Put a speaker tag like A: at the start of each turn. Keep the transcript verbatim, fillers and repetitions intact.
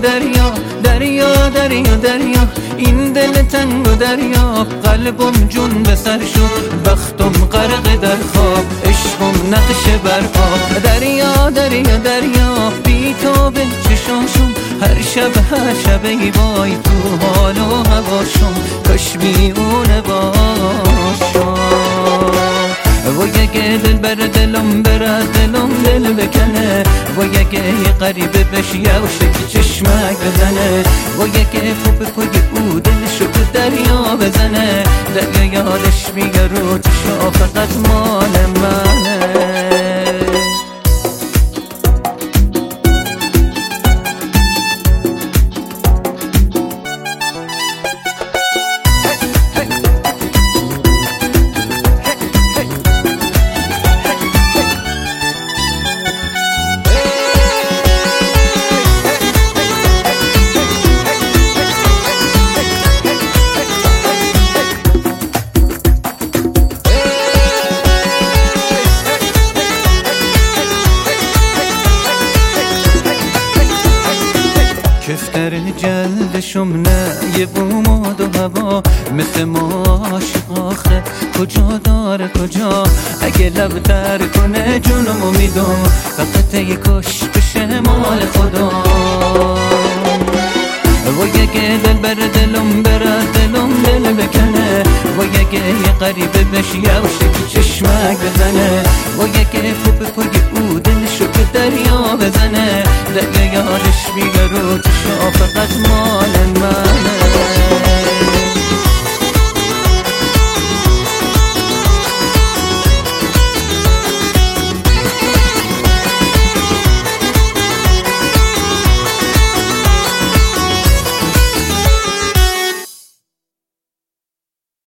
A: دریا دریا دریا دریا این دل تنگ و دریا قلبم جون به سر شد بختم غرق در خواب عشقم نقش بر آب دریا دریا دریا بی تو به چشاشم هر شب هر شب ای وای تو حال و هواشم کاش میونه باشم و یه دل بر دلم بره دلم دل بکنه و یه غریبه بشی و شکل چشمک بزنه و یه خوب پای او دلشو تو دریا بزنه دریا یادش میگه رو چشا فقط مال منه کفتر جلدشم نه یه بوماد و هوا مثل ما عاشق آخه کجا داره کجا اگه لب تر کنه جونمو میدم فقط یه کش بشه مال خدا و یه دل بر دلم بره دلم دل بکنه و یه غریبه بشی و شکل چشمک بزنه و یه خوب پای او دلشو به دریا بزنه دریا یادش میگه رو چشا فقط ما